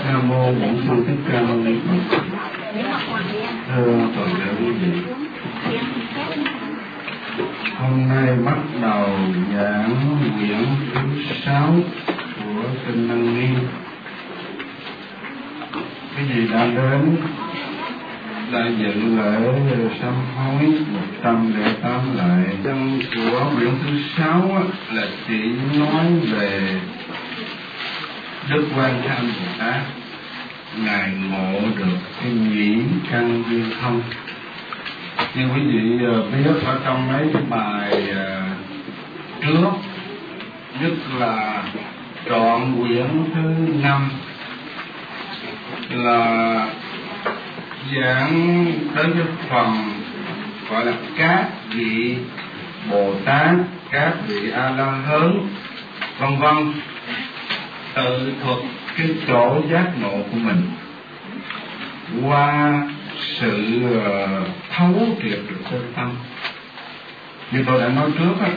Nam mô Bổn Sư Thích Ca Mâu Ni Phật. Thưa toàn thể quý vị, hôm nay bắt đầu giảng quyển thứ 6 của kinh Năng Nghiêm. Quý vị đã đến đã dự lễ sám hối 108 lại. Chân của quyển thứ 6 là chỉ nói về Đức Quan Thế Âm Bồ Tát. Ngài ngộ được cái nhĩ căn viên thông. Như quý vị biết ở trong mấy cái bài trước, nhất là trọn quyển thứ 5 là giảng đến cái phần gọi là các vị Bồ Tát, các vị A La Hán, vân vân, tự thuật cái chỗ giác ngộ của mình qua sự thấu triệt được chân tâm. Như tôi đã nói trước á,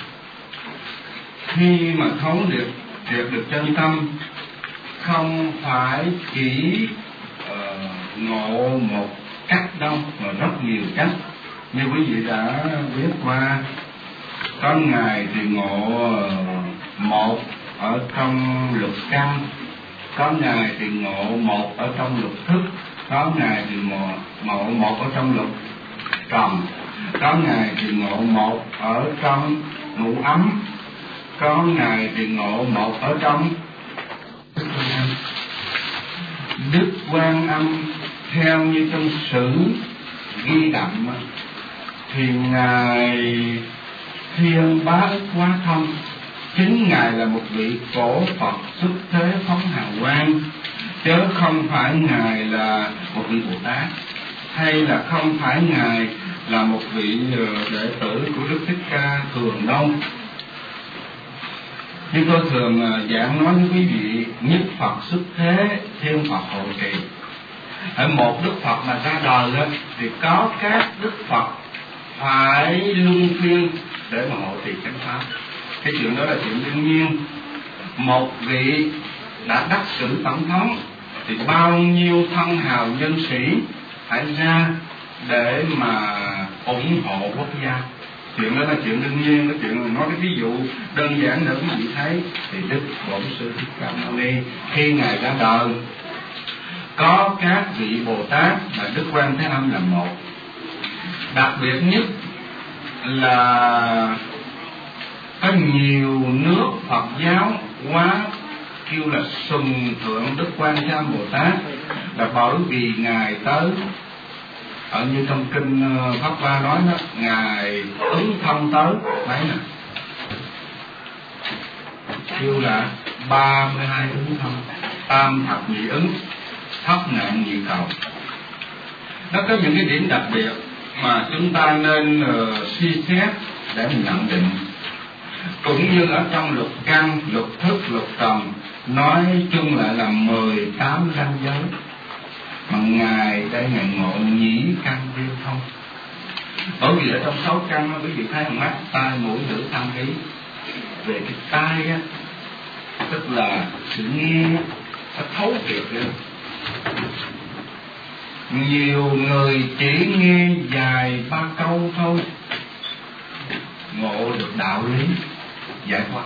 khi mà thấu triệt được chân tâm không phải chỉ ngộ một cách đâu, mà rất nhiều cách. Như quý vị đã biết qua, có ngày thì ngộ một ở trong lục căn, có ngày thì ngộ một ở trong lục thức, có ngày thì ngộ một ở trong lục trần, có ngày thì ngộ một ở trong ngũ ấm, có ngày thì ngộ một ở trong Đức Quan Âm. Theo như trong sử ghi đậm thì Ngài Thiên Bá Ức Quá Thông, chính Ngài là một vị cổ Phật xuất thế phóng hào quang, chứ không phải Ngài là một vị Bồ Tát, hay là không phải Ngài là một vị đệ tử của Đức Thích Ca thường đâu. Nhưng tôi thường giảng nói với quý vị, nhất Phật xuất thế, thiên Phật hộ trì. Ở một Đức Phật mà ra đời đó, thì có các Đức Phật phải luân phiên để mà hộ trì chánh pháp. Cái chuyện đó là chuyện đương nhiên. Một vị đã đắc cử tổng thống thì bao nhiêu thân hào nhân sĩ phải ra để mà ủng hộ quốc gia. Chuyện đó là chuyện đương nhiên. Cái chuyện nói cái ví dụ đơn giản để quý vị thấy, thì Đức Bổn Sư Thích Ca Mâu Ni khi Ngài ra đời, có các vị Bồ Tát mà Đức Quan Thế Âm là một. Đặc biệt nhất là có nhiều nước Phật giáo quá kêu là sùng thượng Đức Quan Thế Âm Bồ Tát, là bởi vì Ngài tới, ở như trong kinh Pháp Hoa nói đó, Ngài ứng thông tới mấy nè, kêu là 32 ứng thông, tam thập nhị ứng, thất nạn nhị cầu. Nó có những cái điểm đặc biệt mà chúng ta nên suy xét để mình nhận định. Cũng như ở trong lục căn, lục thức, lục trần, nói chung lại là 18 ranh giới, mà Ngài đây Ngài ngộ nhĩ căn viên thông. Bởi vì ở trong 6 căn quý vị thấy mắt, tai, mũi, lưỡi, thân, ý. Về cái tai á, tức là sự nghe, nó thấu triệt lên. Nhiều người chỉ nghe vài ba câu thôi, ngộ được đạo lý giải thoát.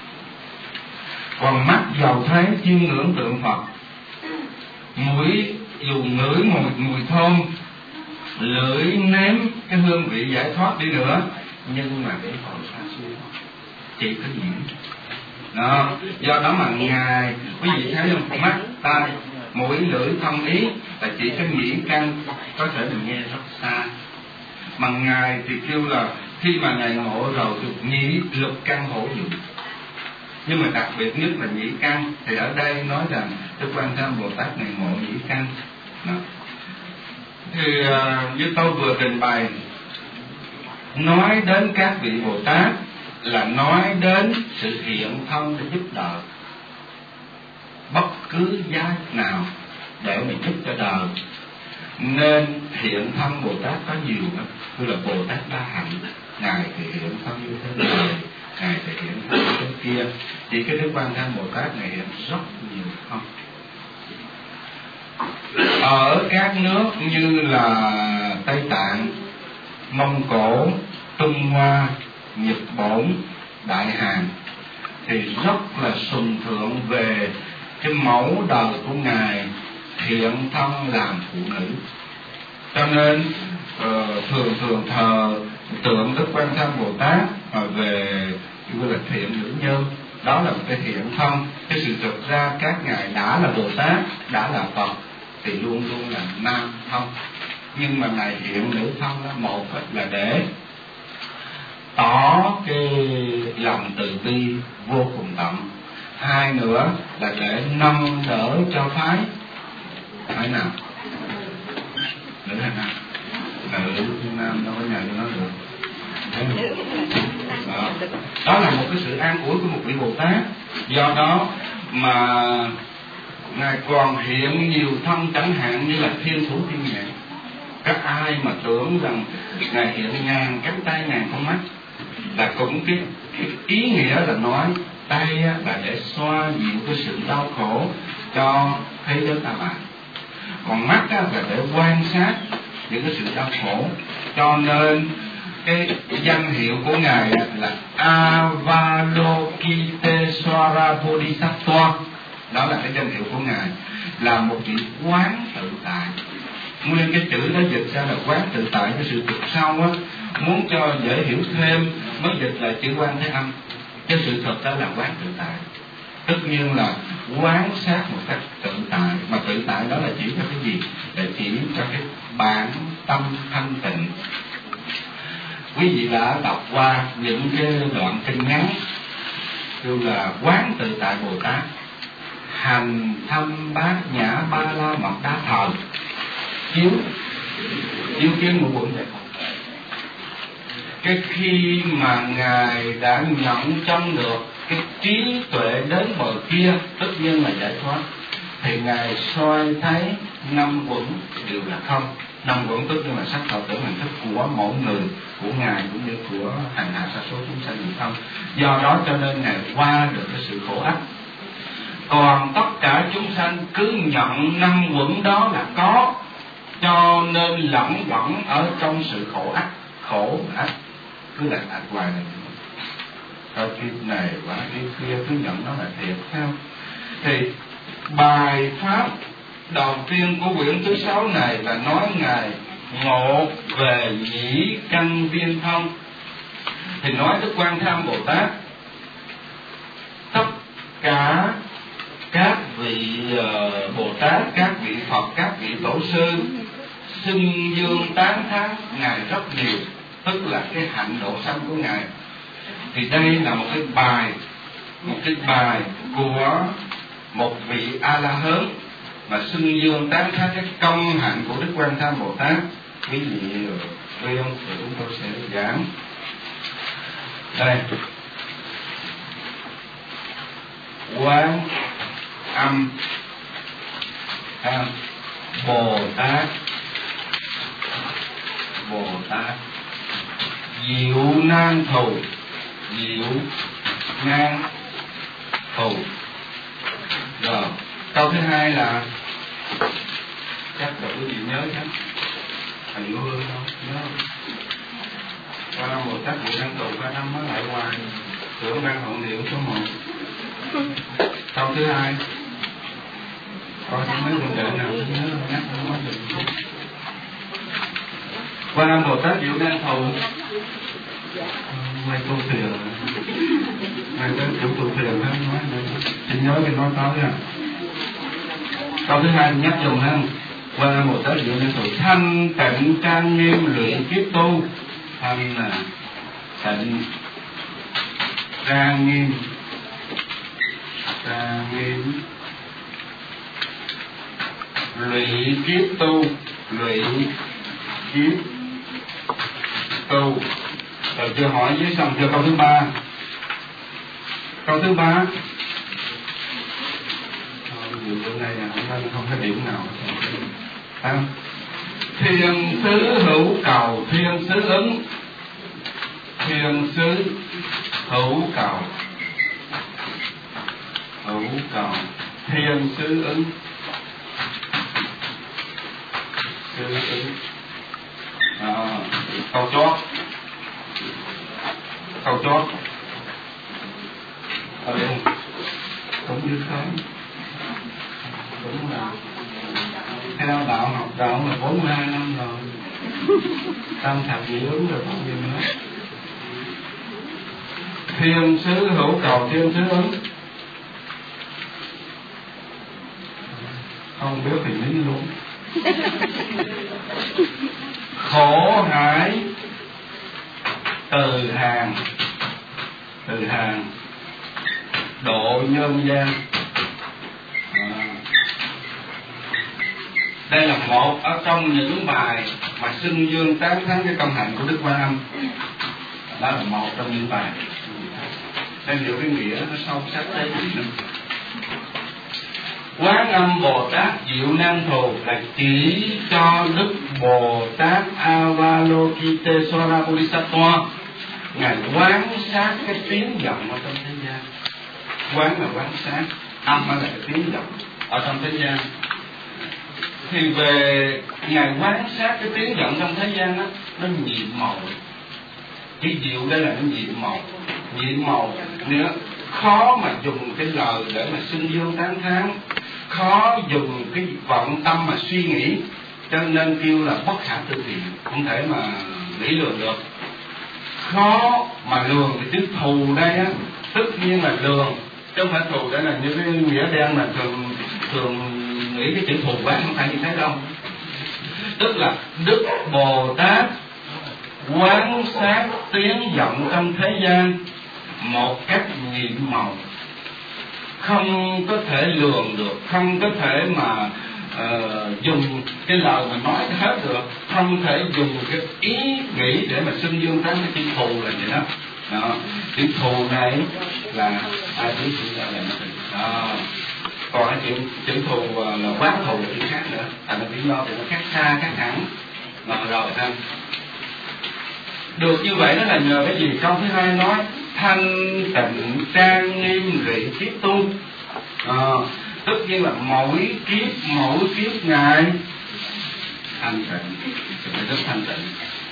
Còn mắt giàu thấy chiêm ngưỡng tượng Phật, mũi dù ngửi mùi thơm, lưỡi nếm cái hương vị giải thoát đi nữa, nhưng mà cái còn xa xôi, chỉ có nhiễm đó. Do đó mà Ngài, quý vị thấy không, mắt, tai, mũi, lưỡi, thân, ý là chỉ cái nhĩ căn, có thể mình nghe rất xa. Mà Ngài thì kêu là khi mà Ngài ngộ rồi được nhĩ lục căn hữu dụng. Nhưng mà đặc biệt nhất là nhĩ căn, thì ở đây nói rằng Đức Quan Thế Âm Bồ Tát này ngộ nhĩ căn đó. Thì như tôi vừa trình bày, nói đến các vị Bồ Tát là nói đến sự hiện thân để giúp đời, bất cứ giá nào để mình giúp cho đời. Nên hiện thân Bồ Tát có nhiều lắm, như là Bồ Tát Đa Hạnh, Ngài thì hiện thân như thế này, Ngài thể hiện thân như thế kia. Chỉ cái Đức Quan Thế Âm Bồ Tát này hiện rất nhiều thân. Ở các nước như là Tây Tạng, Mông Cổ, Trung Hoa, Nhật Bản, Đại Hàn thì rất là sùng thượng về cái mẫu đời của Ngài thiện thân làm phụ nữ. Cho nên thường thờ tượng Đức Quan Tham Bồ Tát về gọi là thiện nữ nhân, đó là một cái thiện thân. Cái sự thực ra các ngài đã là Bồ Tát, đã là Phật thì luôn luôn là nam thân, nhưng mà ngài hiện nữ thân đó, một là để tỏ cái lòng từ bi vô cùng tận, hai nữa là để nâng đỡ cho phái nào nữ hay nam, nữ nam đâu có nhà cho nó được. Đó là một cái sự an ủi của một vị Bồ Tát. Do đó mà ngài còn hiện nhiều thân, chẳng hạn như là Thiên Thủ Thiên Nhãn. Các ai mà tưởng rằng ngài hiện ngàn cánh tay ngàn con mắt là cũng cái ý nghĩa là nói tay là để xoa dịu cái sự đau khổ cho thế giới ta bà, còn mắt là để quan sát những cái sự đau khổ. Cho nên cái danh hiệu của ngài là Avalokitesvara Bodhisattva. Đó là cái danh hiệu của ngài, là một vị quán tự tại. Nguyên cái chữ đó dịch ra là quán tự tại. Cái sự thực sau á, muốn cho dễ hiểu thêm mới dịch là chữ Quan Thế Âm. Cái sự thật đó là quán tự tại, tất nhiên là quán sát một cách tự tại. Mà tự tại đó là chỉ cho cái gì? Là chỉ cho cái bản tâm thanh tịnh. Quý vị đã đọc qua những cái đoạn kinh ngắn kêu là quán tự tại Bồ Tát, hành thâm bát nhã ba la mật đa thờ, chiếu kiến một bụng vậy. Cái khi mà ngài đã nhận chân được cái trí tuệ đến bờ kia, tất nhiên là giải thoát, thì ngài soi thấy năm uẩn đều là không. Năm uẩn tức là sắc thọ tưởng hành thức của mỗi người, của ngài cũng như của hàng hạ sa số chúng sanh đều không. Do đó cho nên ngài qua được cái sự khổ ách. Còn tất cả chúng sanh cứ nhận năm uẩn đó là có, cho nên lẫn quẩn ở trong sự khổ ách. Khổ ách cứ là ách hoài này, ở kiếp này và kiếp kia cứ nhận nó là thiệt, thấy không? Thì bài pháp đầu tiên của quyển thứ 6 này là nói ngài ngộ về nhĩ căn viên thông. Thì nói Đức Quan Tham Bồ Tát, tất cả các vị Bồ Tát, các vị Phật, các vị tổ sư xưng dương tán thán ngài rất nhiều, tức là cái hạnh độ sanh của ngài. Thì đây là một cái bài của một vị A La Hớn mà xưng dương tán thán cái công hạnh của Đức Quan Tham Bồ Tát. Quý vị biết không? Thì chúng tôi sẽ giảng đây. Quán âm Bồ Tát diệu nan thù, Rồi câu thứ hai là chắc là quý vị nhớ chắc Thành Ngô Hương không? Nhớ không? Qua năm Bồ Tát diệu nan thù, qua năm mới lại hoài tưởng ban hồn điệu số 1. Câu thứ hai coi xem mấy vấn đề nào nhớ nhắc nó được. Qua năm Bồ Tát diệu nan thù, mấy câu thuyền này tới chủ tụ thuyền ha, nói xin nhớ cái nói tới nha. Câu thứ hai nhắc dùng ha. Qua năm Bồ Tát diệu nan thù, thanh tịnh trang nghiêm luyện kiếp tu. Thanh là tịnh, trang nghiêm luyện kiếp tu. Rồi chưa hỏi với xong chưa? Câu thứ ba bữa nay không có điểm nào. Thiên sứ hữu cầu, thiên sứ ứng. Thiên sứ hữu cầu, thiên sứ ứng. sư ứng. Câu chót cũng như thế, cũng là theo đạo học đạo là 42 năm rồi, tam thập nhị ứng rồi còn gì nữa. Thiên sứ hữu cầu thiên sứ ứng, không biết thì nín luôn. Khổ hải từ hàng độ nhân gian. Đây là một ở trong những bài mà xưng dương tán thán cái công hạnh của Đức Quan Âm. Đó là một trong những bài. Em hiểu cái nghĩa nó sâu sắc tới gì nữa. Quán Âm Bồ Tát Diệu Năng Thù là chỉ cho Đức Bồ Tát Avalokitesvara Bodhisattva. Ngài quán sát cái tiếng vọng ở trong thế gian. Quán là quán sát, âm là cái tiếng vọng ở trong thế gian. Thì về Ngài quán sát cái tiếng vọng trong thế gian đó, nó nhiệm màu. Cái diệu đây là nó nhiệm màu nữa. Khó mà dùng cái lời để mà xưng dương tán thán, khó dùng cái vọng tâm mà suy nghĩ, cho nên kêu là bất khả tư nghị, không thể mà nghĩ lường được. Khó mà lường thì chữ thù đây á, tất nhiên là lường, chứ không phải thù đây là như cái nghĩa đen mà thường nghĩ cái chữ thù quán, không phải như thế đâu. Tức là Đức Bồ Tát quán sát tiếng vọng trong thế gian một cách nhiệm màu, không có thể lường được, không có thể mà dùng cái lời mà nói hết được, không thể dùng cái ý nghĩ để mà xưng dương tán cái chữ thù là vậy đó. Đó, chữ thù này là ai biết chữ là đó. Còn cái chữ thù là quán thù là chữ khác nữa, thành ra tiếng lo thì nó khác xa khác hẳn. Rồi ha. Được như vậy đó là nhờ cái gì? Câu thứ hai nói thanh tịnh trang nghiêm rị kiếp tu. Tất nhiên là mỗi kiếp Ngài thanh tịnh, rất thanh tịnh.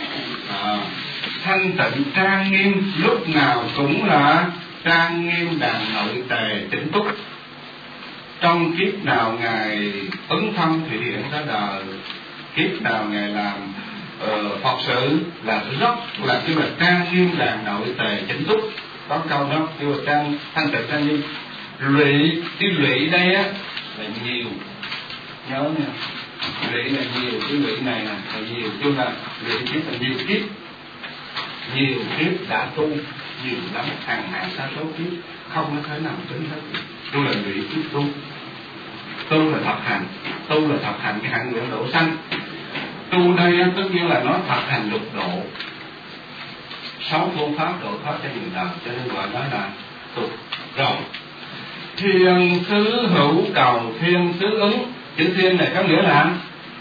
Thanh tịnh trang nghiêm, lúc nào cũng là trang nghiêm đàn nội tề chỉnh túc. Trong kiếp nào Ngài ứng thân thủy hiện ra đời, kiếp nào Ngài làm Phật sự là rất là cái là trang nghiêm đàn nội tề chỉnh túc. Có câu đó kêu là thanh tịnh trang nghiêm. Lụy, cái lụy đây á là nhiều, nhớ nha, lụy là nhiều, cái lụy này là nhiều, chứ là lụy kiếp là nhiều kiếp đã tu nhiều lắm, hàng ngàn sa số kiếp không có thể nào tính hết. Tu là lụy kiếp tu là thực hành cái hạnh nguyện độ sanh. Tu đây tất nhiên là nó thực hành lục độ, 6 phương pháp độ thoát cho người đời, cho nên gọi đó là tu. Rồi thiên sứ hữu cầu thiên sứ ứng, chữ thiên này có nghĩa là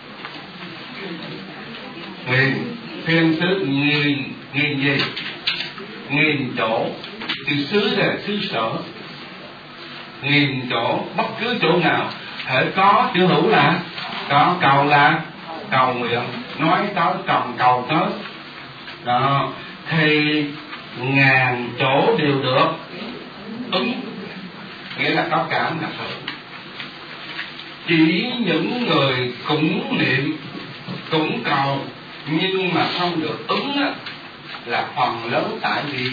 nghìn. Thiên sứ nghìn gì? Nghìn chỗ. Chữ sứ là xứ sở, nghìn chỗ, bất cứ chỗ nào thể có chữ hữu là có, cầu là cầu nguyện, nói tới cầu tới đó, thì ngàn chỗ đều được ứng, nghĩa là có cảm là thật. Chỉ những người cũng niệm cũng cầu nhưng mà không được ứng á, là phần lớn tại vì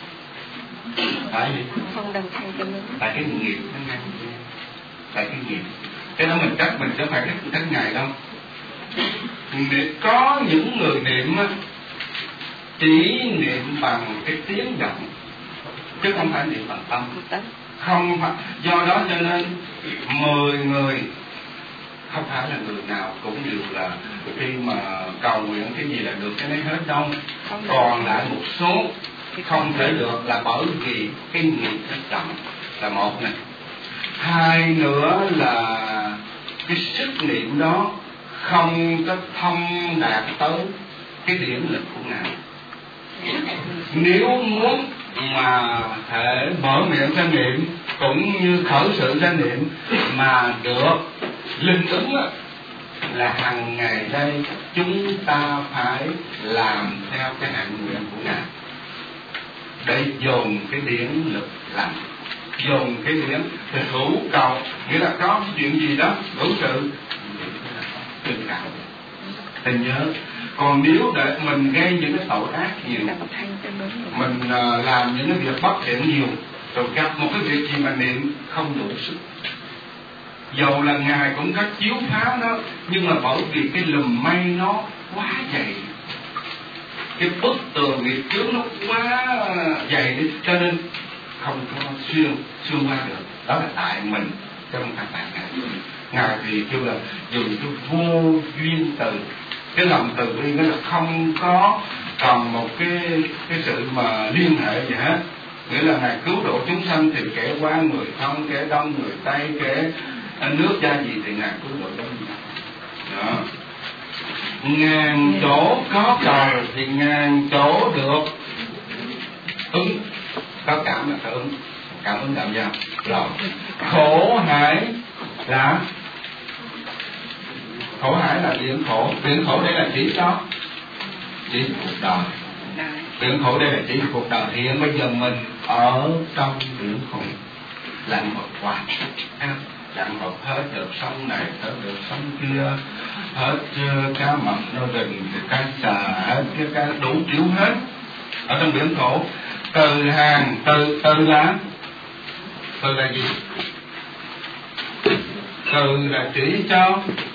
không đồng thành cho mình, tại cái nghiệp nó ngang, tại cái nghiệp. Cái đó mình trách mình chứ phải trách Ngài đâu. Để có những người niệm á, chỉ niệm bằng cái tiếng vọng chứ không phải niệm bằng tâm. Không phải, do đó cho nên 10 người không phải là người nào cũng đều là khi mà cầu nguyện cái gì là được cái đấy hết đâu. Còn lại một số không thể được là bởi vì cái nghiệp nó chậm, là một này. Hai nữa là cái sức niệm đó không có thông đạt tới cái điểm lực của Ngài. Nếu muốn mà thể mở miệng ra niệm cũng như khởi sự ra niệm mà được linh ứng á, là hàng ngày đây chúng ta phải làm theo cái hạnh nguyện của Ngài để dồn cái điển lực lành, dồn cái điển hữu cầu, nghĩa là có chuyện gì đó hữu sự tình cảm tình nhớ. Còn nếu để mình gây những cái tội ác nhiều, mình làm những cái việc bất thiện nhiều, rồi gặp một cái việc gì mà niệm không đủ sức, dầu là Ngài cũng có chiếu pháo đó, nhưng mà bởi vì cái lùm mây nó quá dày, cái bức tường nghiệp chướng nó quá dày đi, cho nên không có xuyên qua được. Đó là tại mình, chứ không phải tại Ngài. Ngài thì kêu là dùng cái vô duyên từ, cái lòng từ bi nó là không có còn một cái sự mà liên hệ gì hết. Nghĩa là Ngài cứu độ chúng sanh thì kẻ quan người thông, kẻ đông người tây, kẻ nước gia gì thì Ngài cứu độ đông người đó. Ngàn chỗ có cầu thì ngàn chỗ được ứng, có cảm là phải ứng, cảm ứng đạo giao. Rồi khổ hải là biển khổ. Biển khổ đây là chỉ đó, chỉ cuộc đời. Biển khổ đây là chỉ cuộc đời. Hiện bây giờ mình ở trong biển khổ, lặn một hoài, lặn một hết được sông này, hết được sông kia, hết cá mập nô đình, cá xà, hết cá đủ kiểu hết ở trong biển khổ. Từ hàng từ là gì? Từ là chỉ cho,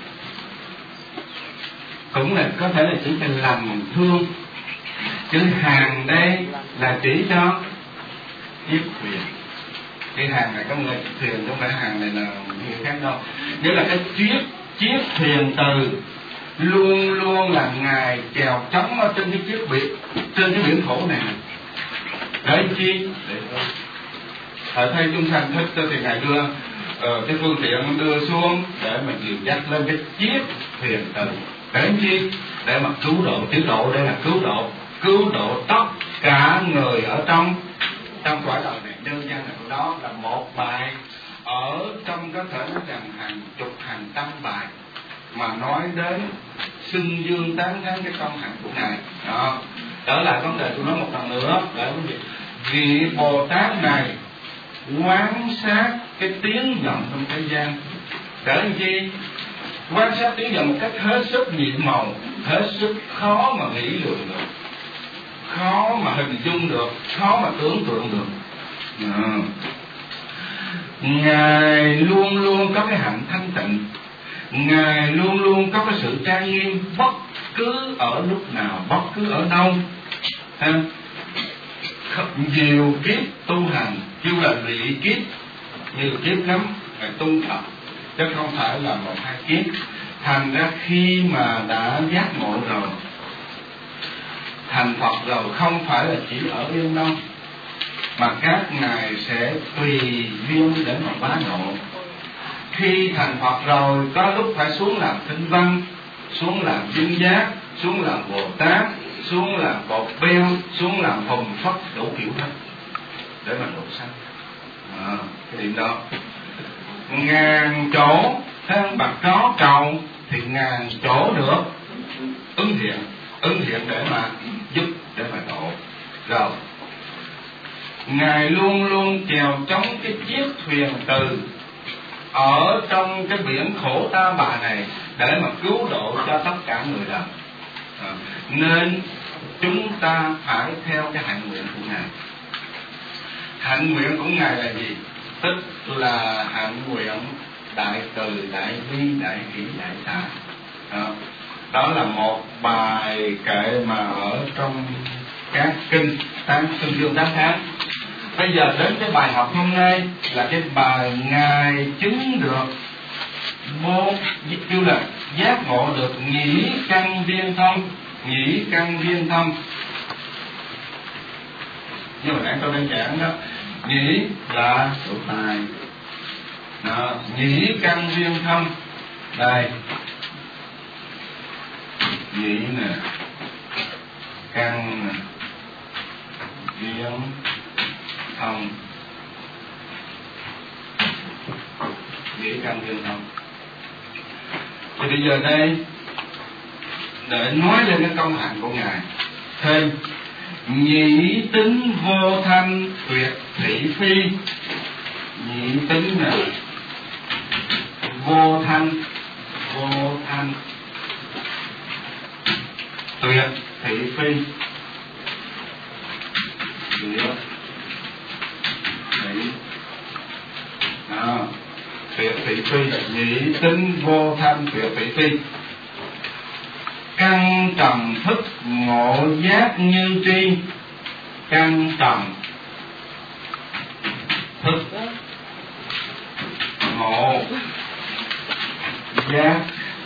cũng là có thể là chỉ cho lòng thương. Chữ hàng đây là chỉ cho chiếc thuyền. Cái hàng này có người chiếc thuyền, không phải hàng này là người khác đâu. Nghĩa là cái chiếc thuyền từ luôn luôn là Ngài chèo chống ở trên trên cái biển khổ này. Để chi? Để thay chúng sanh thích thì Ngài đưa cái phương tiện đưa xuống để mình dìu dắt lên cái chiếc thuyền từ. Để chi? Để mà cứu độ. Chữ độ đây là cứu độ tất cả người ở trong cõi đời này. Đơn giản là đó là một bài ở trong có thể nói rằng hàng chục hàng trăm bài mà nói đến xưng dương tán thán cái công hạnh của Ngài. Đó. Trở lại vấn đề tôi nói một lần nữa để vị Bồ Tát này quan sát cái tiếng vọng trong thế gian để làm chi? Quan sát tiếng vọng một cách hết sức nhiệm màu, hết sức khó mà nghĩ lượng được, khó mà hình dung được, khó mà tưởng tượng được. Ngài luôn luôn có cái hạnh thanh tịnh, Ngài luôn luôn có cái sự trang nghiêm bất cứ ở lúc nào, bất cứ ở đâu. Nhiều kiếp tu hành kêu là lụy kiếp, nhiều kiếp lắm phải tu tập, chứ không phải là một hai kiếp. Thành ra khi mà đã giác ngộ rồi, thành Phật rồi, không phải là chỉ ở yên đâu, mà các ngài sẽ tùy duyên để mà bá ngộ. Khi thành Phật rồi, có lúc phải xuống làm Tinh Văn, xuống làm Viên Giác, xuống làm Bồ Tát, xuống làm Bột Beo, xuống làm Hồng Phất, đủ kiểu hết để mà độ sanh. Cái điểm đó ngàn chỗ thân bạc có cầu thì ngàn chỗ được ứng hiện để mà giúp, để mà độ. Rồi Ngài luôn luôn chèo chống cái chiếc thuyền từ ở trong cái biển khổ ta bà này để mà cứu độ cho tất cả người đời. Nên chúng ta phải theo cái hạnh nguyện của Ngài. Hạnh nguyện của Ngài là gì? Tức là hạnh nguyện đại từ, đại bi, đại hỷ, đại xả. Đó là một bài kệ mà ở trong các kinh Xưng Dương Tán Thán. Bây giờ đến cái bài học hôm nay là cái bài Ngài chứng được kêu là giác ngộ được nhĩ căn viên thông. Nhĩ căn viên thông, như mà nãy tôi đang giảng đó, nhĩ là lỗ tai, nhĩ căn viên thông đây, nhĩ nè, căn nè, viên thông, nhĩ căn viên thông. Thì bây giờ đây để nói lên cái công hạnh của ngài thêm: nhị tính vô thanh tuyệt thị phi. Nhị tính là vô thanh tuyệt thị phi. Tuyệt thị phi, nhị tính vô thanh tuyệt thị phi. Căn trần thức ngộ giác như tri. Căn trần thức ngộ giác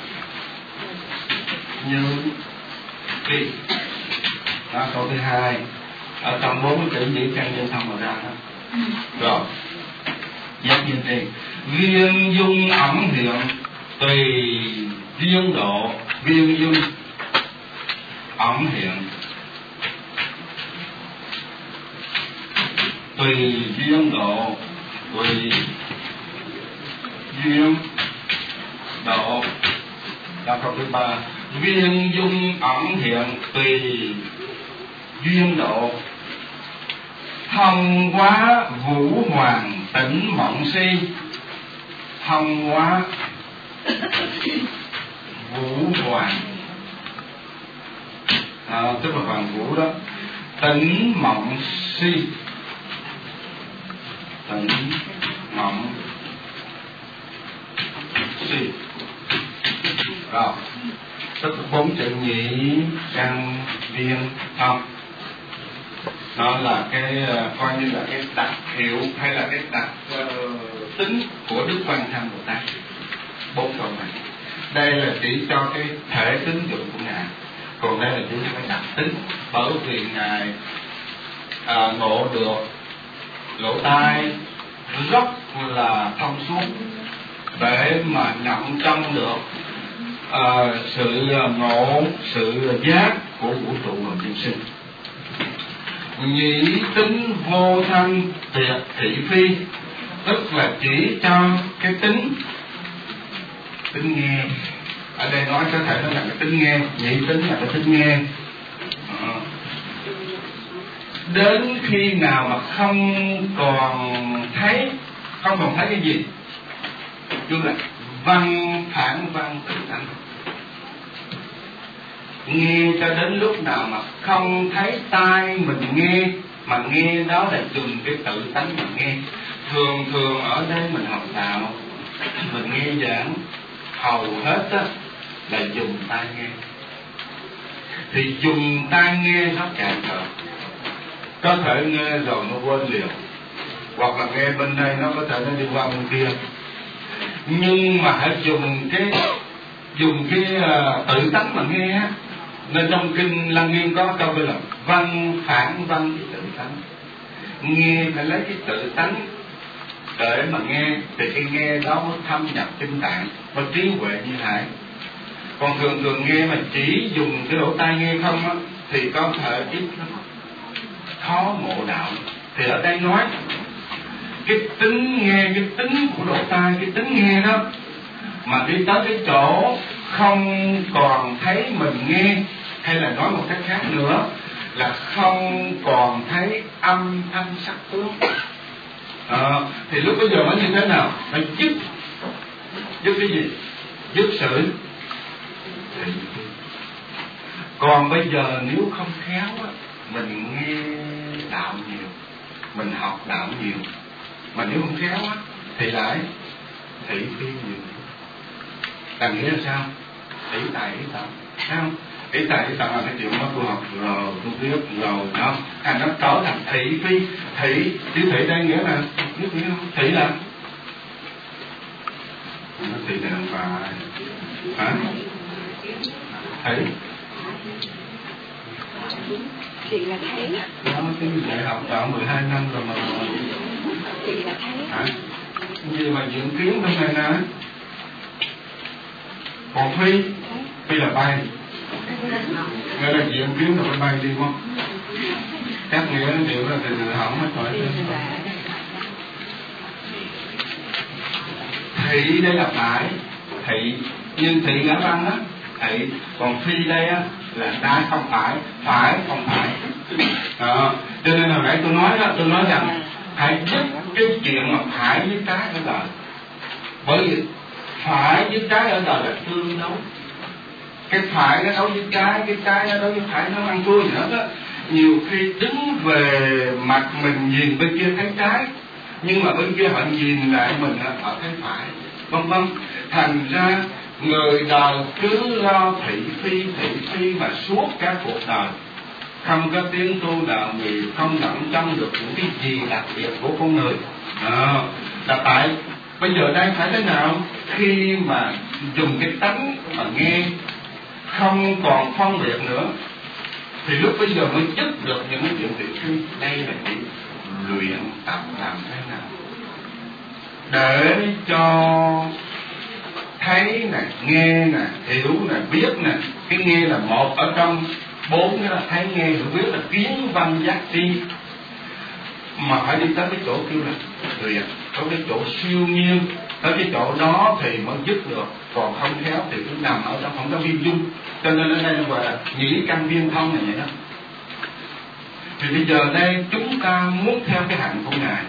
như tri. Đó, câu thứ hai ở trong 4 chữ nhĩ căn chân thông mà ra đó. Rồi, giác như tri. Viên dung ẩn hiện tùy duyên độ. Viên dung ẩn hiện tùy duyên độ. Tùy duyên độ. Là câu thứ ba. Viên dung ẩn hiện tùy duyên độ. Thông quá vũ hoàng tỉnh mộng si. Thông quá vũ hoàng, tức là hoàng vũ đó. Tỉnh mộng si. Tỉnh mộng si. Rồi, tức là 4 chữ nhị căn viên thông. Đó là cái coi như là cái đặc hiệu hay là cái đặc tính của Đức Quan Tham Bồ Tát. 4 câu này đây là chỉ cho cái thể tính dụng của ngài, còn đây là chỉ cho cái đặc tính. Bởi vì ngài ngộ được lỗ tai rất là thông suốt để mà nhận trong được sự ngộ, sự giác của vũ trụ và nhân sinh. Nhị tính vô thanh tuyệt thị phi, tức là chỉ cho cái tính nghe. Ở đây nói có thể nó là cái tính nghe. Nhị tính là cái tính nghe. Đến khi nào mà không còn thấy cái gì, tức là văn phản văn tự tánh. Nghe cho đến lúc nào mà không thấy tai mình nghe, mà nghe đó là dùng cái tự tánh mà nghe. Thường ở đây mình học đạo, mình nghe giảng hầu hết á là dùng tai nghe. Thì dùng tai nghe nó cạn cợt, có thể nghe rồi nó quên liền, hoặc là nghe bên đây nó có thể nó đi qua bên kia. Nhưng mà hãy dùng cái tự tánh mà nghe á. Nên trong kinh Lăng Nghiêm có câu là văn phản văn tự tánh. Nghe phải lấy cái tự tánh để mà nghe, thì cái nghe đó mới thâm nhập tinh tạng, mới trí huệ như hải. Còn thường nghe mà chỉ dùng cái lỗ tai nghe không á, thì có thể ít lắm, khó ngộ đạo. Thì ở đây nói cái tính nghe, cái tính của lỗ tai, cái tính nghe đó mà đi tới cái chỗ không còn thấy mình nghe, hay là nói một cách khác nữa là không còn thấy âm thanh sắc tướng, thì lúc bây giờ nó như thế nào? Phải dứt cái gì? Dứt sự. Còn bây giờ nếu không khéo á, mình nghe đạo nhiều, mình học đạo nhiều, mà nếu không khéo á thì lại thị phi nhiều. Là nghĩa là sao? Ý tài ý tận, thấy không? Ý tài ý tận là cái chuyện đó tôi học rồi, tôi biết rồi đó. Nó trở thành thị phi. Thị, chữ thị đây nghĩa là biết không? Thị là nó thị này không phải hả? Thị chị là thấy đó, cái dạy học đạo 12 năm rồi mà chị là thấy hả? Gì mà diễn kiến trong này nè. Còn phi là bay, nghĩa là diễn kiến là phải bay đi không? Các nghĩa nó đều là từ hỏng hết rồi. Thị đây là phải, thị như thị ngã văn á, thị, còn phi đây á là đa không phải, phải không phải. Đó. Cho nên hồi nãy tôi nói rằng hãy dứt cái chuyện mà phải với trái ở đời, bởi vì phải với trái ở đời là tương đấu. Cái phải nó đấu với cái trái nó đấu với phải, nó ăn thua gì hết á. Nhiều khi đứng về mặt mình nhìn bên kia thấy trái, nhưng mà bên kia họ nhìn lại mình họ thấy phải, vân vân. Thành ra người đời cứ lo thị phi mà suốt cả cuộc đời, không có tiếng tu đạo gì, không đặng chân được những cái gì đặc biệt của con người. Là tại bây giờ đang phải thế nào? Khi mà dùng cái tánh mà nghe không còn phân biệt nữa, thì lúc bây giờ mới dứt được những cái chuyện thị phi. Đây là chỉ luyện tập làm thế nào để cho thấy nè, nghe nè, hiểu nè, biết nè. Cái nghe là một ở trong bốn, cái là thấy, nghe, hiểu, biết là kiến văn giác tri. Mà phải đi tới cái chỗ kêu là luyện, có cái chỗ siêu nhiên, tới cái chỗ đó thì mới dứt được. Còn không khéo thì cứ nằm ở trong không có viên dung. Cho nên ở đây nó gọi là nhĩ căn viên thông này vậy đó. Thì bây giờ đây chúng ta muốn theo cái hạnh của Ngài,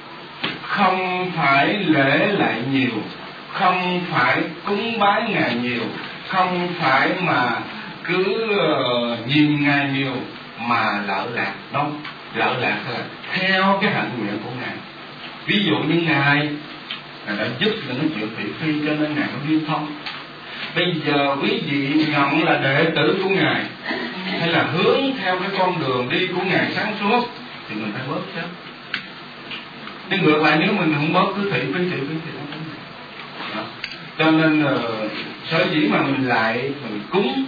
không phải lễ lại nhiều, không phải cúng bái Ngài nhiều, không phải mà cứ nhìn Ngài nhiều, mà lỡ lạc đâu. Lỡ lạc là theo cái hạnh nguyện của Ngài. Ví dụ như Ngài đã dứt những chuyện thị phi, cho nên Ngài có viên thông. Bây giờ quý vị nhận là đệ tử của Ngài, hay là hướng theo cái con đường đi của Ngài sáng suốt, thì mình phải bớt chứ. Nhưng ngược lại nếu mình không bớt cứ thị phi thì không có. Cho nên sở dĩ mà mình cúng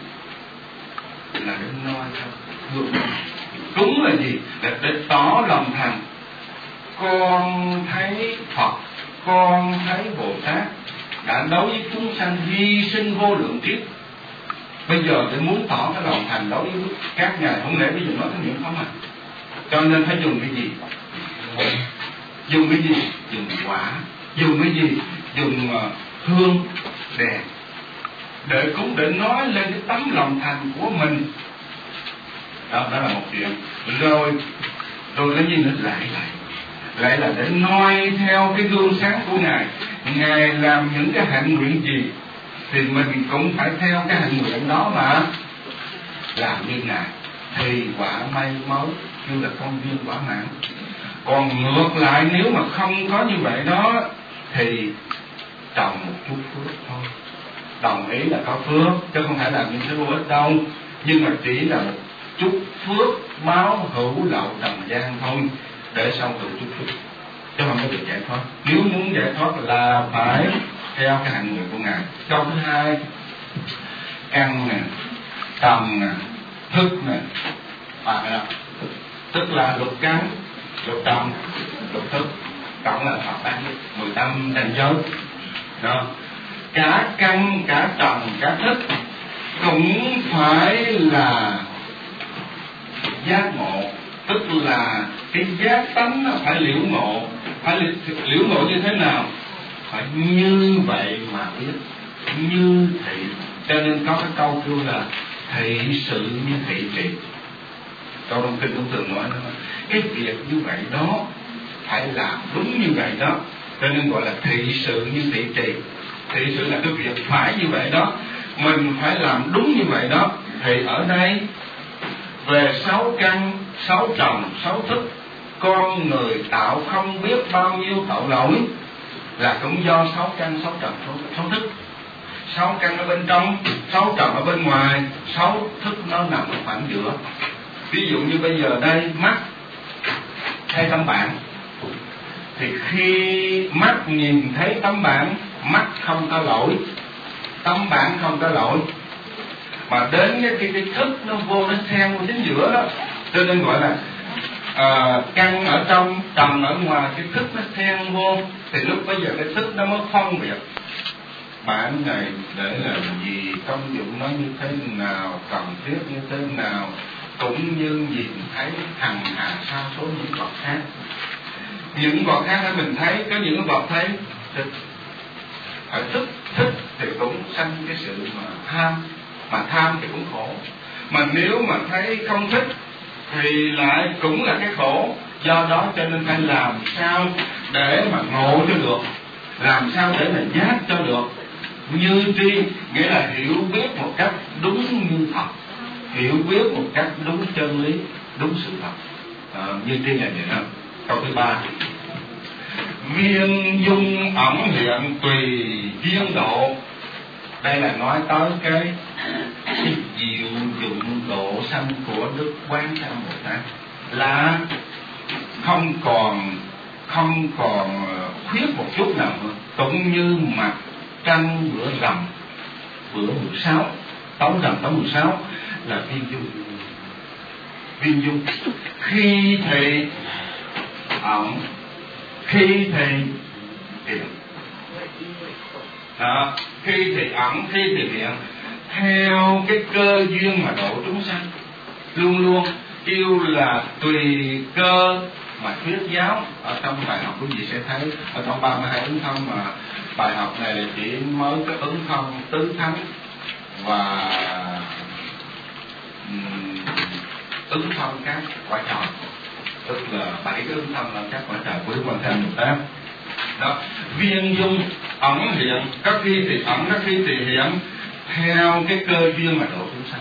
là để nói thôi. Cúng là gì? Là để tỏ lòng thành. Con thấy Phật, con thấy Bồ Tát đã đối với chúng sanh hy sinh vô lượng kiếp. Bây giờ để muốn tỏ cái lòng thành đối với các ngài, không lẽ bây giờ nói cái miệng không à? Cho nên phải dùng cái gì? Dùng cái gì? Dùng quả. Dùng cái gì? Dùng hương đèn để cúng, để nói lên cái tấm lòng thành của mình. Đó là một chuyện. Rồi cái gì nữa? Lại là để noi theo cái gương sáng của Ngài. Ngài làm những cái hạnh nguyện gì thì mình cũng phải theo cái hạnh nguyện đó mà làm như Ngài, thì quả may mắn như là con viên quả mãn. Còn ngược lại nếu mà không có như vậy đó thì trồng một chút phước thôi. Đồng ý là có phước chứ không phải làm những cái vô ích đâu, nhưng mà chỉ là một chút phước báo hữu lậu trần gian thôi, để sau từ chút phước chứ không có được giải thoát. Nếu muốn giải thoát là phải theo cái hạnh nguyện của Ngài. Câu thứ hai, căn nè, trần nè, thức nè, tức là lục căn, lục trần, lục thức, cộng là Phật ban 18 thành giới. Đó. Cả căn, cả trần, cả thức cũng phải là giác ngộ, tức là cái giác tánh nó phải liễu ngộ. Phải liễu ngộ như thế nào? Phải như vậy mà biết, như thị. Cho nên có cái câu kêu là thị sự như thị trì. Câu trong kinh cũng thường nói đó, cái việc như vậy đó phải làm đúng như vậy đó, cho nên gọi là thị sự như thị trì. Thị sự là cái việc phải như vậy đó, mình phải làm đúng như vậy đó. Thì ở đây về 6 căn, 6 trần, 6 thức, con người tạo không biết bao nhiêu tội lỗi là cũng do 6 căn, 6 trần, 6 thức. 6 căn ở bên trong, 6 trần ở bên ngoài, 6 thức nó nằm ở khoảng giữa. Ví dụ như bây giờ đây mắt hay tấm bảng, thì khi mắt nhìn thấy tấm bảng, mắt không có lỗi, tấm bảng không có lỗi, mà đến cái thức nó vô, nó xen vô chính giữa đó, cho nên gọi là căn ở trong, trần ở ngoài, cái thức nó xen vô, thì lúc bây giờ cái thức nó mới phân biệt bản này để làm gì, công dụng nó như thế nào, cần thiết như thế nào, cũng như nhìn thấy hằng hà sa số những vật khác. Những vật khác để mình thấy, có những vật thấy thích, thích thì cũng sanh cái sự mà tham thì cũng khổ, mà nếu mà thấy không thích thì lại cũng là cái khổ. Do đó cho nên phải làm sao để mà ngộ cho được, làm sao để mà giác cho được như tri, nghĩa là hiểu biết một cách đúng như thật, hiểu biết một cách đúng chân lý, đúng sự thật. Như tri là vậy đó. Câu thứ 3, viên dung ẩn hiện tùy duyên độ. Đây là nói tới cái diệu dụng độ sanh của Đức Quán Thế Bồ Tát, là không còn khuyết một chút nào nữa, cũng như mặt trăng bữa rằm bữa 16, tối rằm tối 16 là viên dung. Khi thì ẩn, khi thì hiện. Khi thì ẩn, khi thì hiện, theo cái cơ duyên mà độ chúng sanh. Luôn luôn kêu là tùy cơ mà thuyết giáo. Ở trong bài học quý vị sẽ thấy ở trong 32 ứng thông, mà bài học này là chỉ mới cái ứng thông tứ thắng và ứng thông các quả tròn, tức là 7 cái ứng thông là các quả tròn của Đức Quan Thế Bồ Tát. Đó, viên dung ẩn hiện, các khi thì ẩn, các khi thì hiện, theo cái cơ duyên mà độ chúng sanh.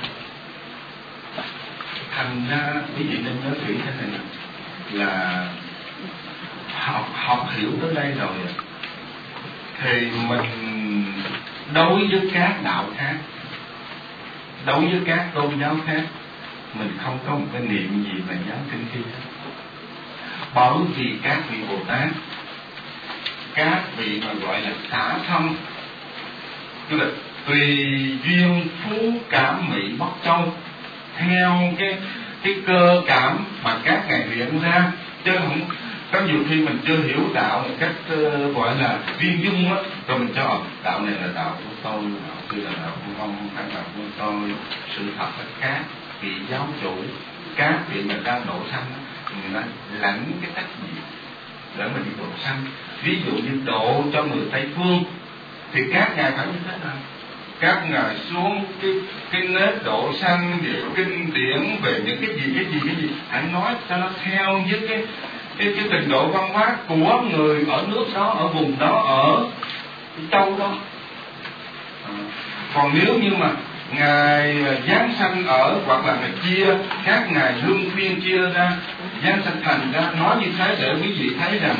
Thành ra quý vị nên nhớ kỹ thế này, là học hiểu tới đây rồi thì mình đối với các đạo khác, đối với các tôn giáo khác, mình không có một cái niệm gì mà dám kinh khi. Bởi vì các vị Bồ Tát, các vị mà gọi là xả thân, tức là tùy duyên phú cảm mỹ bất châu, theo cái cơ cảm mà các ngài hiện ra, chứ không có nhiều khi mình chưa hiểu đạo một cách gọi là viên dung á, rồi mình cho đạo này là đạo của tôi, đạo kia là đạo của ông, hay đạo của tôi. Sự thật là các vị giáo chủ, các vị mà đang độ sanh, người ta lãnh cái trách nhiệm để mình đi độ sanh. Ví dụ như độ cho người Tây Phương thì các ngài phải như thế nào? Các ngài xuống cái nết độ sanh về kinh điển, về những cái gì hãy nói cho nó theo với cái trình độ văn hóa của người ở nước đó, ở vùng đó, ở châu đó. Còn nếu như mà ngài giáng sanh ở, hoặc là ngài chia các ngài luân phiên chia ra giáng sanh, thành ra nói như thế để quý vị thấy rằng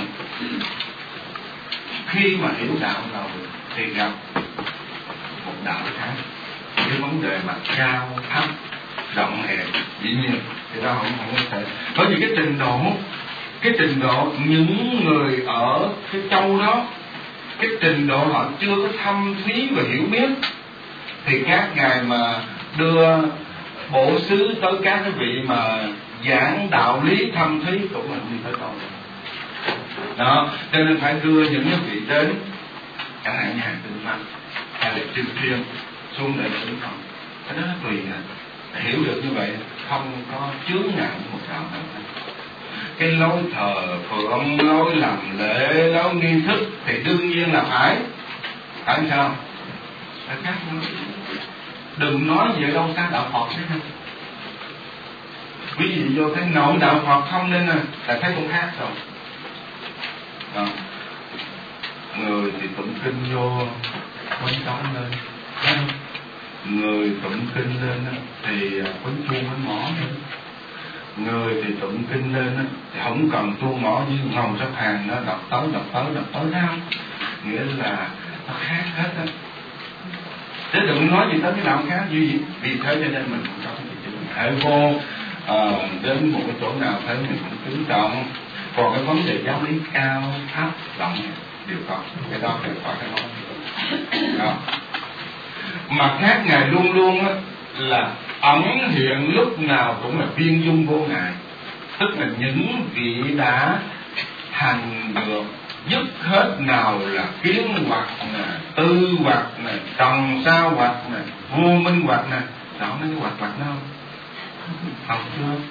khi mà hiểu đạo rồi thì gặp một đạo khác, cái vấn đề mà cao thấp rộng hẹp dĩ nhiên thì đó không có thể. Bởi vì cái trình độ những người ở cái châu đó, cái trình độ họ chưa có thâm thúy và hiểu biết, thì các ngài mà đưa bộ xứ tới các cái vị mà giảng đạo lý thâm thúy cũng là như thế thôi. Đó, cho nên phải đưa những cái vị đến, chẳng hạn như Hàng Tinh Văn hay là Trương Thiên xuống để xử phần. Cái đó tùy hiểu được như vậy, không có chướng ngại một đạo nào. Cái lối thờ phượng, lối làm lễ, lối nghi thức thì đương nhiên là phải sao? Phải khác nữa. Đừng nói về đâu xa đạo Phật thế không. Ví dụ vô thấy nội đạo Phật không nên là thấy cũng khác rồi. Đó. Người thì tụng kinh vô quấn trống lên, người tụng kinh lên thì quấn chuông quấn mỏ lên, người thì tụng kinh lên thì không cần chuông mỏ, như ngồi sắp hàng nó đọc tới sao, nghĩa là nó khác hết á. Chứ đừng nói gì tới cái nào khác như vậy. Vì thế cho nên mình cũng không thể hãy vô đến một cái chỗ nào thấy mình cũng kính trọng. Còn cái vấn đề giáo lý cao thấp rộng đều có, cái đó đều có cái đó. Mà khác ngài luôn luôn á là ẩn hiện lúc nào cũng là viên dung vô ngại, tức là những vị đã thành được dứt hết, nào là kiến hoặc nè, tư hoặc nè, trần sao hoặc nè, vô minh hoặc nè. Rõ mấy cái hoặc đó không? Học chưa?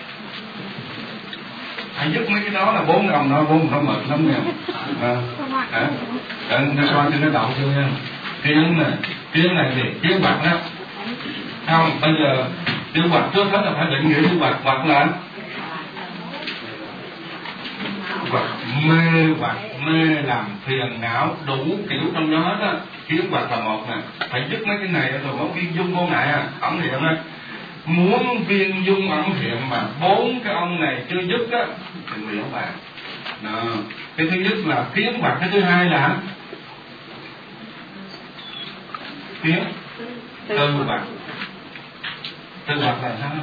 Hãy dứt mấy cái đó là 4 đồng nó mệt lắm nè. hả? Nó soi cho nó đậu chưa nha. Kiến này thì kiến bạc đó. Không, bây giờ kiến bạc trước hết là phải định nghĩa kiến bạc. Bạc là bạc mê làm phiền não đủ kiểu trong đó hết á. Kiến bạc là một nè, phải dứt mấy cái này rồi có viên dung vô này ẩn hiện á. Muốn viên dung ẩn hiện mà 4 cái ông này chưa dứt á thì miễu bạc. Đó. Cái thứ nhất là kiến bạc, cái thứ hai là kiến tư bạc. Tư bạc là sao?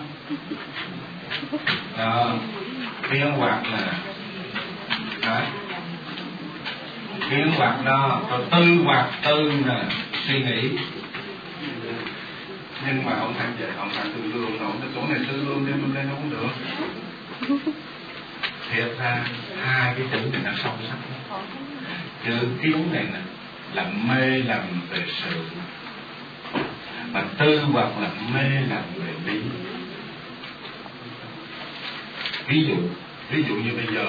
Đó. Kiến bạc là kiến bạc đó, rồi tư bạc, tư là suy nghĩ. Nhưng mà ông tham về, ông tham tư lương, ông cái chỗ này tư lương đem lên nó cũng được. Thiệt ra hai cái chữ này nó sâu sắc. Chữ kiến này nè là mê làm về sự, mà tư hoặc là mê làm về lý. Ví dụ như bây giờ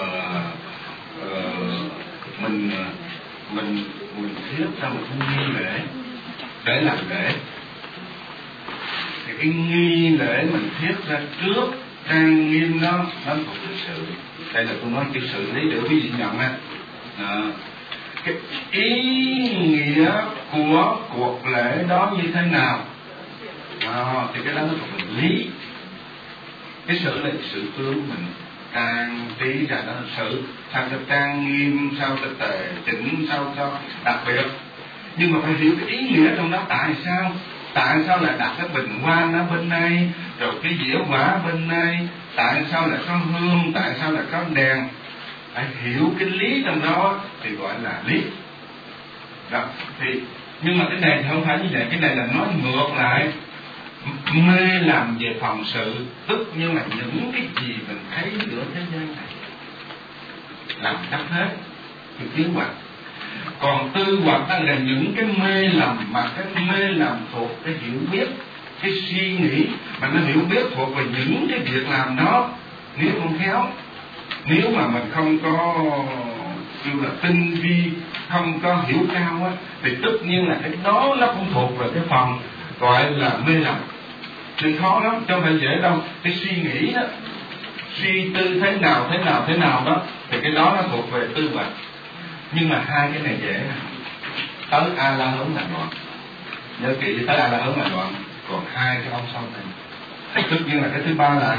mình thiết ra một cái nghi lễ để làm lễ. Thì cái nghi lễ mình thiết ra trước trang nghiêm nó thuộc về sự. Đây là tôi nói cái sự lý để quý vị nhận ha. Cái ý nghĩa của cuộc lễ đó như thế nào thì cái đó nó thuộc về lý. Cái sự là sự tướng mình trang trí ra đó là sự, sao cho trang nghiêm, sao cho tề chỉnh, sao cho đặc biệt. Nhưng mà phải hiểu cái ý nghĩa trong đó tại sao lại đặt cái bình hoa ở bên này, rồi cái dĩa quả bên này, tại sao lại có hương, tại sao lại có đèn. Phải hiểu cái lý trong đó thì gọi là lý. Đó. Nhưng mà cái này thì không phải như vậy, cái này là nói ngược lại. Mê làm về phòng sự, tức như là những cái gì mình thấy giữa thế gian này làm đắp hết cái kiến hoạt. Còn tư hoạt là những cái mê lầm, mà cái mê lầm thuộc cái hiểu biết, cái suy nghĩ, mà nó hiểu biết thuộc về những cái việc làm đó. Nếu không khéo, nếu mà mình không có kêu là tinh vi, không có hiểu cao á, thì tất nhiên là cái đó nó cũng thuộc về cái phần gọi là mê lầm. Thì khó lắm, chứ không phải dễ đâu. Cái suy nghĩ đó, suy tư thế nào đó, thì cái đó nó thuộc về tư vật. Nhưng mà hai cái này dễ. Tới A La Hớn là đoạn, nhớ kỹ tới A La Hớn là đoạn. Còn hai cái ông sau này, tất nhiên là cái thứ ba là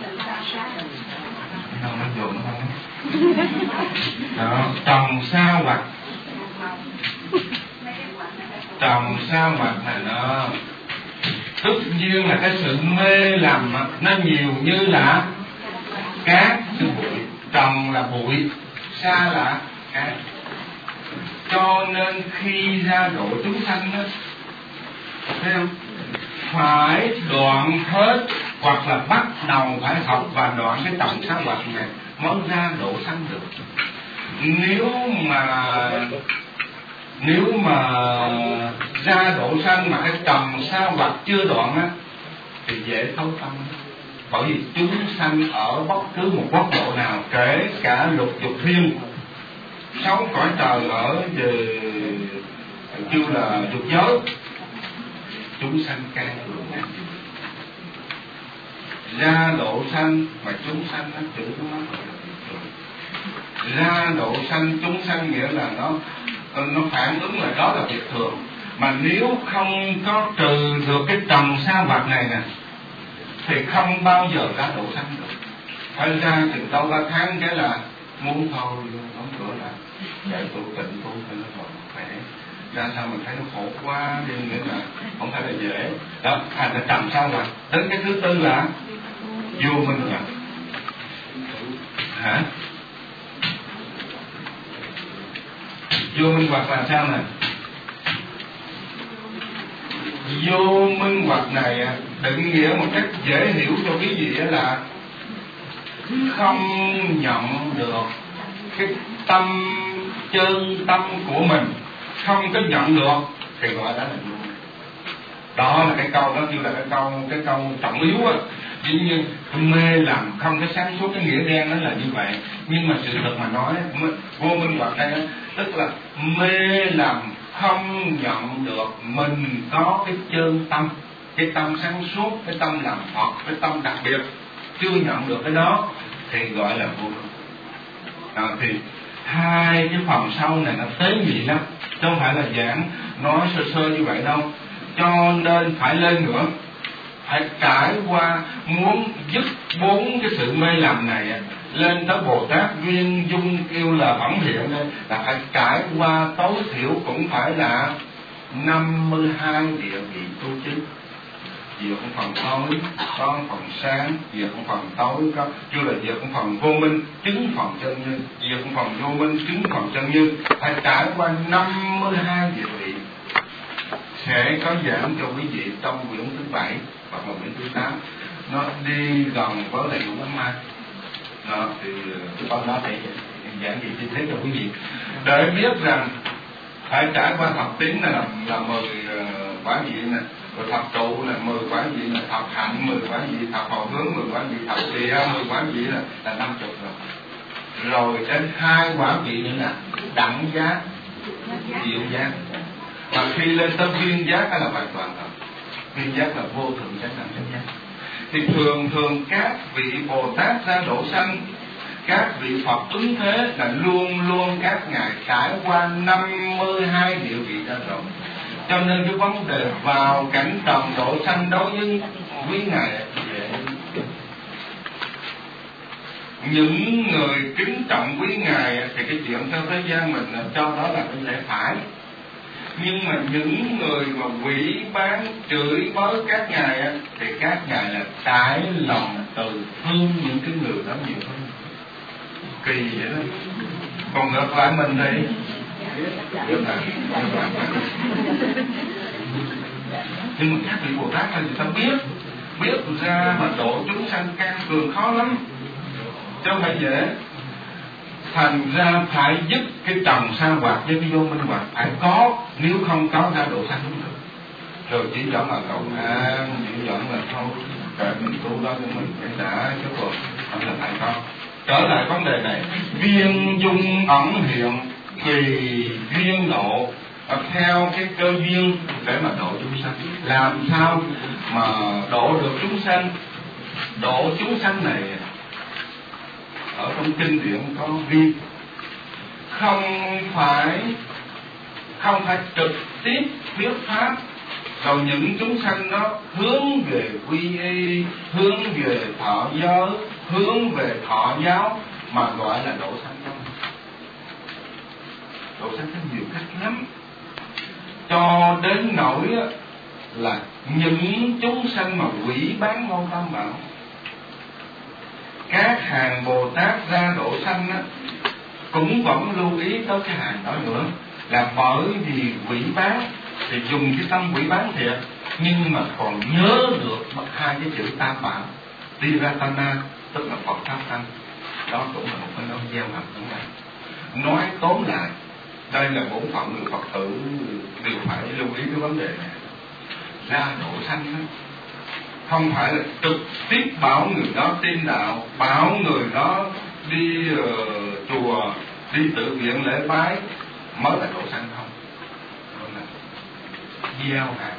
nó dồn nó không đó. Trồng sao hoặc trồng sao hoặc này nó tất nhiên là cái sự mê làm nó nhiều như là cát như bụi. Trồng là bụi, sa là cát. Cho nên khi ra độ chúng sanh đó, thấy không, phải đoạn hết hoặc là bắt đầu phải học và đoạn cái trồng sao hoặc này mới ra độ sanh được. Nếu mà ra độ sanh mà cái trầm sao hoặc chưa đoạn á thì dễ thấu tâm. Bởi vì chúng sanh ở bất cứ một quốc độ nào, kể cả lục dục thiên, 6 cõi trời ở về kêu là dục giới, chúng sanh can cường ngàn ra độ sanh mà chúng sanh nó chữ nó ra độ sanh chúng sanh, nghĩa là nó phản ứng là đó là việc thường. Mà nếu không có trừ được cái trầm sa bạc này nè thì không bao giờ ra độ sanh được. Phải ra chừng đâu 3 tháng cái là muốn thôi đóng cửa lại để tu tịnh tu cho nó còn khỏe. Ra sao mình thấy nó khổ quá, nhưng nghĩa là không phải là dễ đó. Thành là trầm sa bạc. Đến cái thứ tư là vô minh hoặc. Hả? Vô minh hoặc là sao nè? Vô minh hoặc này định nghĩa một cách dễ hiểu cho quý vị là không nhận được cái chân tâm của mình, không có nhận được thì gọi đó là vô minh. Đó là cái câu đó, như là cái câu trọng yếu á. Dĩ nhiên mê lầm không có sáng suốt, cái nghĩa đen đó là như vậy. Nhưng mà sự thật mà nói, vô minh hoặc đây tức là mê lầm không nhận được mình có cái chân tâm, cái tâm sáng suốt, cái tâm làm Phật, cái tâm đặc biệt, chưa nhận được cái đó thì gọi là vô minh. Thì hai cái phần sau này nó tế nhị lắm, chứ không phải là giảng nói sơ sơ như vậy đâu. Cho nên phải lên nữa, phải trải qua, muốn dứt bốn cái sự mê lầm này lên tới Bồ Tát viên dung kêu là bẩm hiện đây, là phải trải qua tối thiểu cũng phải là 52 địa vị tu chứng. Việc cũng phần tối, có phần sáng, việc cũng phần tối, có chưa là việc cũng phần vô minh, chứng phần chân như, việc cũng phần vô minh, chứng phần chân như, phải trải qua 52 địa vị. Sẽ có giảng cho quý vị trong quyển thứ 7 hoặc là quyển thứ 8, nó đi gần với lại Ngũ Ấm Mai. Đó, thì cái con đó thì giảng gì chi tiết cho quý vị để biết rằng phải trải qua thập tín là 10 quả vị nè, rồi thập trụ là 10 quả vị, là thập hạnh 10 quả vị, thập hồi hướng 10 quả vị, thập địa 10 quả vị là 50 rồi. Rồi đến 2 quả vị nữa là đẳng giác, diệu giác. Và khi lên tới viên giác là bài toàn rồi. Viên giác là vô thượng chánh đẳng chánh giác. Thì thường các vị Bồ Tát ra độ sanh, các vị Phật ứng thế là luôn luôn các ngài trải qua 52 địa vị ra rồi. Cho nên cái vấn đề vào cảnh trần độ sanh đối với quý ngài dễ. Những người kính trọng quý ngài thì cái chuyện theo thế gian mình cho đó là cái lẽ phải. Nhưng mà những người mà quỷ bán chửi bới các ngài thì các ngài là trải lòng từ thương những cái người đó nhiều hơn. Kỳ vậy đó. Còn ngược lại mình thì nhưng mà các vị Bồ Tát là người ta biết ra mà độ chúng sanh can cường khó lắm, chứ không phải dễ. Thành ra phải dứt cái trần sa hoạt với cái vô minh hoạt, phải có, nếu không có ra độ sanh không được. Rồi chỉ dẫn là cầu an, chỉ dẫn là thôi kệ mình tu đó cho mình phải đã, chứ còn không là phải có. Trở lại vấn đề này, viên dung ẩn hiện tùy duyên độ, theo cái cơ duyên để mà độ chúng sanh. Làm sao mà độ được chúng sanh? Độ chúng sanh này ở trong kinh điển có ghi, không phải trực tiếp thuyết pháp, rồi những chúng sanh đó hướng về quy y, hướng về thọ giới, hướng về thọ giáo mà gọi là độ sanh không. Độ sanh có nhiều cách lắm, cho đến nỗi là những chúng sanh mà quỷ bán ngôn tam bảo, các hàng Bồ Tát ra độ sanh cũng vẫn lưu ý tới cái hàng đó nữa, là bởi vì quỷ bán thì dùng cái tâm quỷ bán thiệt, nhưng mà còn nhớ được hai cái chữ tam bảo, Tiratana, tức là Phật Pháp Tăng. Đó cũng là một cái nón gieo hạt của này. Nói tóm lại, đây là bổn phận người Phật tử đều phải lưu ý cái vấn đề này. Ra độ sanh đó không phải là trực tiếp bảo người đó tin đạo, bảo người đó đi chùa, đi tự viện lễ bái mới là độ sanh không. Đó là gieo hạt.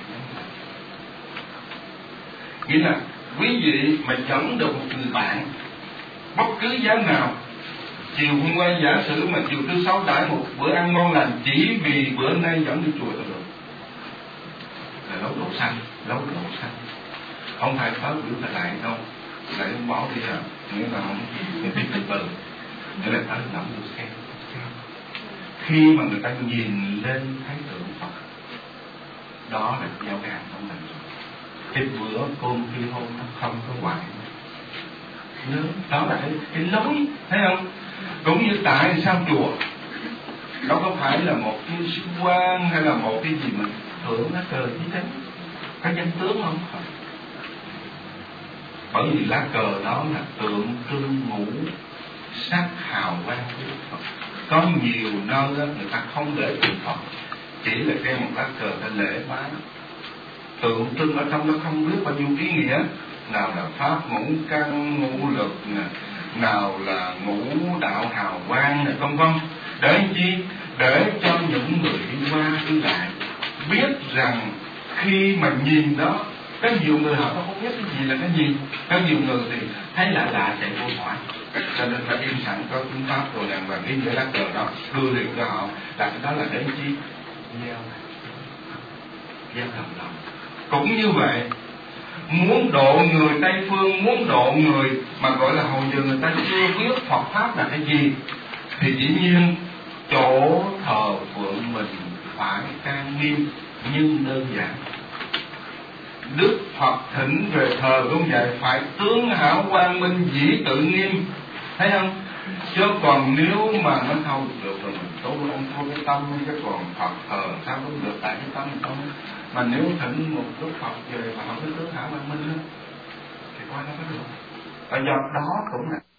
Nghĩa là quý vị mà dẫn được một người bạn bất cứ giá nào, chiều hôm qua giả sử mà chiều thứ Sáu đãi một bữa ăn ngon lành chỉ vì bữa nay dẫn đi chùa là được, là lấu độ sanh. Không phải phá biểu là lại đâu, lại bỏ đi à, nghĩa là không biết từ từ, nghĩa là ta nằm được xem. Khi mà người ta nhìn lên thấy tượng Phật, đó là gieo cái hạt trong mình. Cái bữa cơm khi hôm nó không có hoài, đó là cái lối, thấy không? Cũng như tại sao chùa đó có phải là một cái sĩ quan hay là một cái gì mình thưởng lá cờ như thế, cái danh tướng không? Bởi vì lá cờ đó là tượng trưng ngũ sắc hào quang của Đức Phật. Có nhiều nơi đó người ta không để tượng Phật, chỉ là treo một lá cờ ta lễ bái, tượng trưng ở trong nó không biết bao nhiêu ý nghĩa. nào là pháp ngũ căn ngũ lực nè, nào là ngũ đạo hào quang này, vân vân. Để chi? Để cho những người đi qua đi lại biết rằng khi mà nhìn đó, có nhiều người họ không biết cái gì là cái gì, có nhiều người thì thấy lạ lạ chạy vô hỏi, cho nên phải im sẵn có phương pháp rồi làm và cái lá cờ đó đưa liền cho họ, đặt đó là để chi? Gieo thầm lòng. Cũng như vậy, muốn độ người Tây Phương, muốn độ người mà gọi là hồi giờ người ta chưa biết Phật pháp là cái gì, thì dĩ nhiên chỗ thờ phượng mình phải trang nghiêm nhưng đơn giản. Đức Phật thỉnh về thờ cũng vậy, phải tướng hảo quang minh dĩ tự nghiêm, thấy không? Chứ còn nếu mà nó không được rồi mình tu ông thôi cái tâm, chứ còn Phật thờ sao cũng được, tại cái tâm không. Mà nếu thỉnh một Đức Phật về mà không có tướng hảo quang minh đó, thì coi nó có được. Và do đó cũng là